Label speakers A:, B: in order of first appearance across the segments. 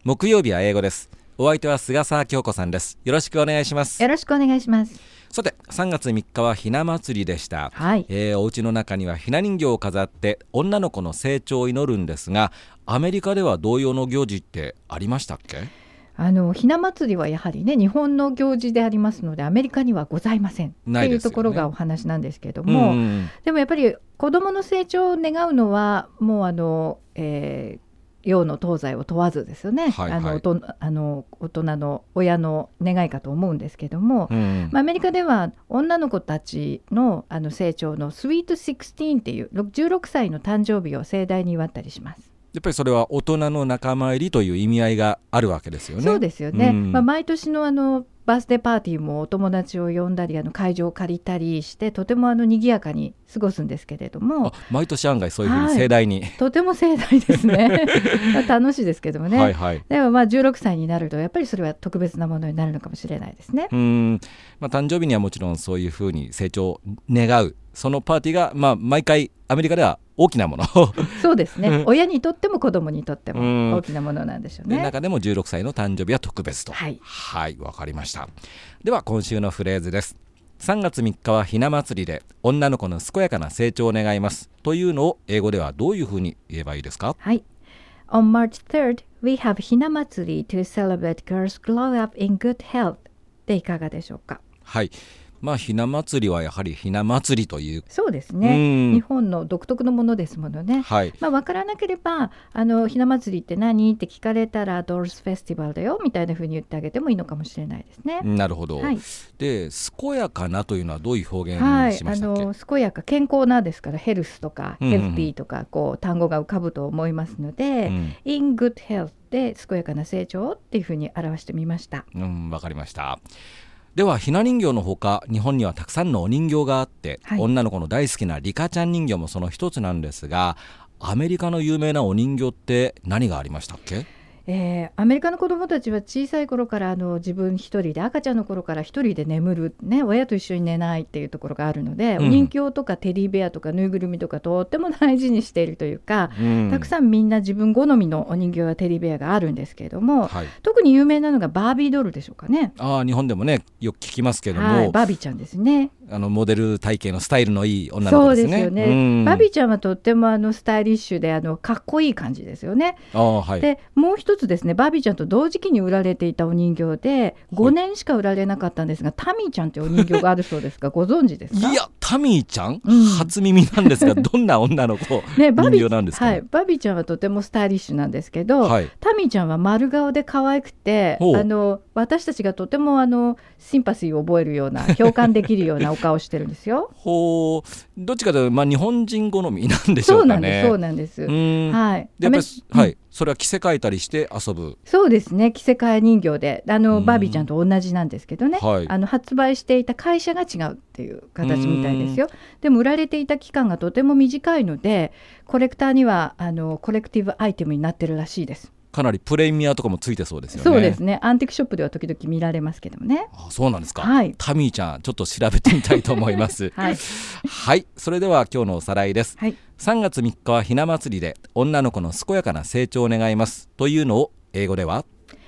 A: 木曜日は英語です。お相手は菅沢京子さんです。よろしくお願いします。
B: よろしくお願いします。
A: さて、3月3日はひな祭りでした。
B: はい。
A: お家の中にはひな人形を飾って女の子の成長を祈るんですが、アメリカでは同様の行事ってありましたっけ？
B: ひな祭りはやはりね、日本の行事でありますので、アメリカにはございませんっていうところがお話なんですけども、でもやっぱり子どもの成長を願うのはもう洋の東西を問わずですよね、
A: はいはい、
B: 大人の親の願いかと思うんですけども、アメリカでは女の子たちの、成長のスイート16っていう16歳の誕生日を盛大に祝ったりします。
A: やっぱりそれは大人の仲間入りという意味合いがあるわけですよね。
B: そうですよね、毎年のバースデーパーティーもお友達を呼んだり会場を借りたりしてとても賑やかに過ごすんですけれども、
A: 毎年案外そういうふうに盛大に、
B: とても盛大ですね楽しいですけどもね、でも16歳になるとやっぱりそれは特別なものになるのかもしれないですね。
A: 誕生日にはもちろんそういうふうに成長を願うそのパーティーが、毎回アメリカでは大きなもの
B: そうですね親にとっても子供にとっても大きなものなんでしょうね。
A: 中でも16歳の誕生日は特別と。はい、わかりました。では今週のフレーズです。3月3日はひな祭りで女の子の健やかな成長を願いますというのを英語ではどういうふうに言えばいいですか？
B: はい、On March 3rd, we have ひな祭り to celebrate girls grow up in good health でいかがでしょうか？
A: はい、ひな祭りはやはりひな祭りという。
B: そうですね、日本の独特のものですものね。分からなければひな祭りって何って聞かれたらドールスフェスティバルだよみたいな風に言ってあげてもいいのかもしれないですね。
A: なるほど、で健やかなというのはどういう表現にしましたっけ？
B: 健やか健康なですからヘルスとかヘルピーとか単語が浮かぶと思いますので、in good health で健やかな成長っていう風に表してみました。
A: わかりました。ではひな人形のほか日本にはたくさんのお人形があって、女の子の大好きなリカちゃん人形もその一つなんですが、アメリカの有名なお人形って何がありましたっけ？
B: アメリカの子どもたちは小さい頃から自分一人で赤ちゃんの頃から一人で眠る、親と一緒に寝ないっていうところがあるので、お人形とかテディベアとかぬいぐるみとかとっても大事にしているというか、たくさんみんな自分好みのお人形やテディベアがあるんですけれども、特に有名なのがバービードールでしょうかね。
A: 日本でもねよく聞きますけども、
B: バービーちゃんですね。
A: モデル体型のスタイルのいい女の子ですね。
B: そうですよね、バービーちゃんはとってもスタイリッシュでかっこいい感じですよね。でもう一つですね、バービーちゃんと同時期に売られていたお人形で5年しか売られなかったんですが、タミーちゃんというお人形があるそうですがご存知ですか？
A: いやタミーちゃん、初耳なんですがどんな女の子、人形なんですか？
B: バービーちゃんはとてもスタイリッシュなんですけど、タミーちゃんは丸顔で可愛くて私たちがとてもシンパシーを覚えるような共感できるようなお顔してるんですよ
A: どっちかというと、日本人好みなんでしょうかね。
B: そうなんです。やっ
A: ぱり、それは着せ替えたりして遊ぶ。
B: そうですね、着せ替え人形でバービーちゃんと同じなんですけどね、発売していた会社が違うっていう形みたいですよ。でも売られていた期間がとても短いのでコレクターにはコレクティブアイテムになってるらしいです。
A: かなりプレミアとかもついてそうですよね。
B: そうですね、アンティークショップでは時々見られますけどもね。
A: そうなんですか。タミーちゃんちょっと調べてみたいと思いますそれでは今日のおさらいです。3月3日はひな祭りで女の子の健やかな成長を願いますというのを英語では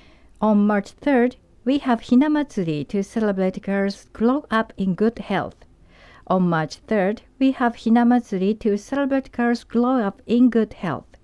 B: On March 3rd, we have ひな祭り to celebrate girls grow up in good health. On March 3rd, we have ひな祭り to celebrate girls grow up in good health.